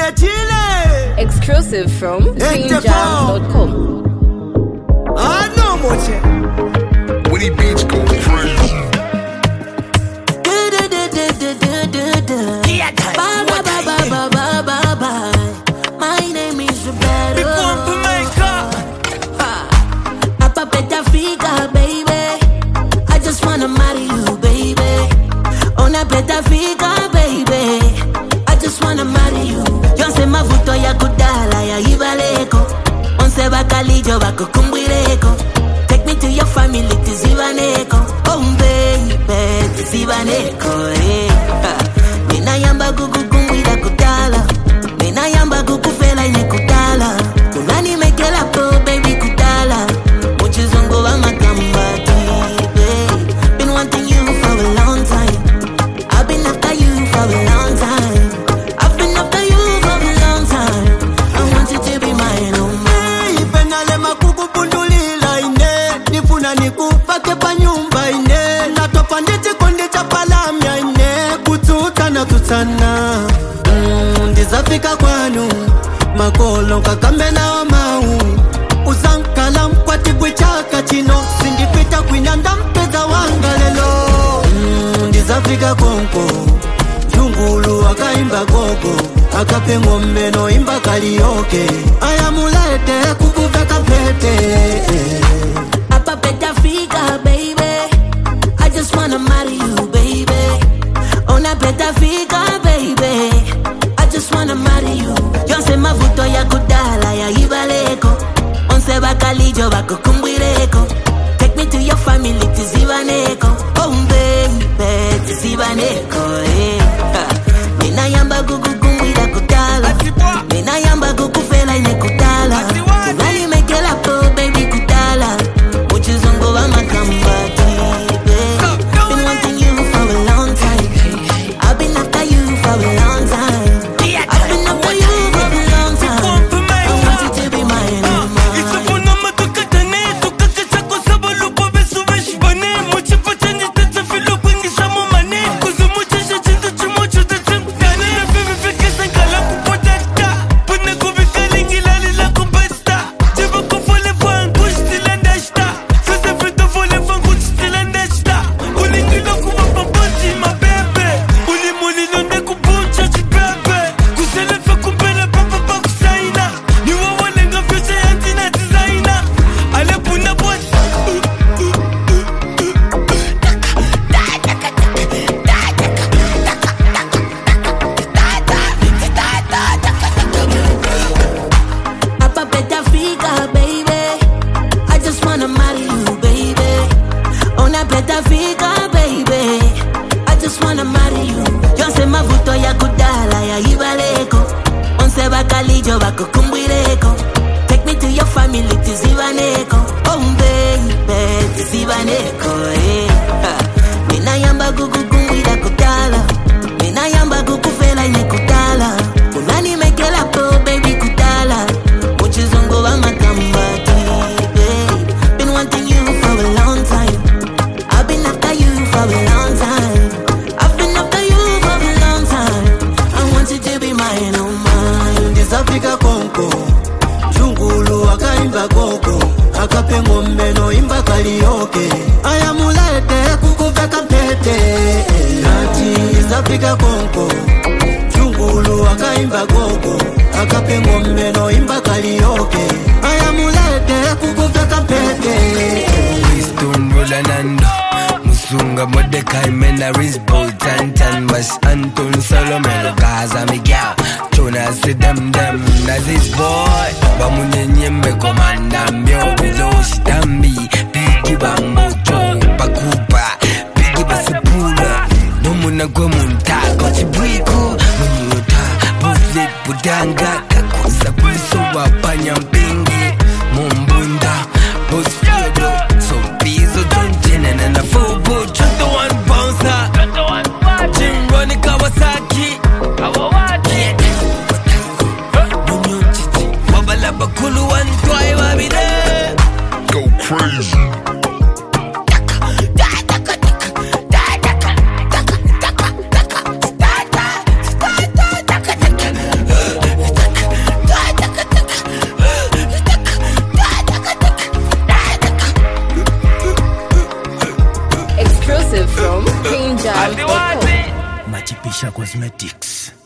Exclusive from greenjams.com. I know much. When he beats go crazy. My name is Roberto. Papa better figure, baby. I just wanna marry you, baby. Una better figure, baby. I just wanna marry you. Yonse mavuto ya kudala ya ibaleko. Onse bakalijo bako kumbireko. Take me to your family, tizibaneko. Oh baby, tizibaneko, eh. Mina yamba gugu kumbira kudala. Mina yamba gugu fela ine kudala. Kunani mekela po, baby kudala. Muchizongo wa makambati, babe. Been wanting you for a long time. I've been after you for a long time. I've been after you for a long time. I want you to be mine, oh my. Ipenale makubu bundulila ine. Nifuna nikupake pa nyumba ine. Natopa ndiche kondicha palamya ine. Kututana tutana. Ndizafika kwanu. Makolo kakambe na wamau. Uzankala mkwati bwichaka chino. Sindipita kwinanda mpeza wangalelo. Ndizafika konko. Jungulu wakaimba gogo. Akape ngombe no imba karaoke. Ayamulete kukuveka pete. Papa better figure, baby. I just wanna marry you, baby. Una better figure, baby. I just wanna marry you. Yonse mavuto ya kudala ya ibaleko. Onse bakalijo bako kumbireko. Take me to your family, tizibaneko. Oh baby, tizibaneko, eh. Mina yamba gugu kumbira kudala. Mina yamba gugu fela ine kudala. Kunani mekela po, baby kudala. Muchizongo wa makambati, babe. Been wanting you for a long time. I've been after you for a long time. I've been after you for a long time. I want you to be mine, oh my. Take me to your family, tizibaneko. Oh baby, tizibaneko, eh. Mina yamba gugu kumbira kudala. Mina yamba gugu fela ine kudala. Kunani mekela po, baby kudala. Muchizongo wa makambati, babe. Been wanting you for a long time. I've been after you for a long time. I've been after you for a long time. I want you to be mine, oh my. Ndizafika konko. Jungulu wakaimba gogo. Akape ngombe no imba karaoke. Ayamulete kukuveka pete. Nati ndizafika konko. Jungulu wakaimba gogo. Akape ngombe no imba karaoke. Ayamulete kukuveka pete. Stone roller nando. Musunga Mordecai mena Rizbo Tantan Bas Anton Solomelo Gaza Miguel Jonas dem na this boy Bamunye nyembe komanda mbio Biloshi dambi Pigi bambocho Bakupa Pigi basipula Nomuna kwe muntako Chibwiku Munyuta Buflit budanga Kakusa kwiso wapanya mpingi Mumbunda Boss Fiodo So Bizo John Jenen and a full boot 21 bouncer Jim Ronnie Kawasaki Wabala Bakulu and Twai Wabide Go crazy. BeanJams.com. Machipisha Cosmetics.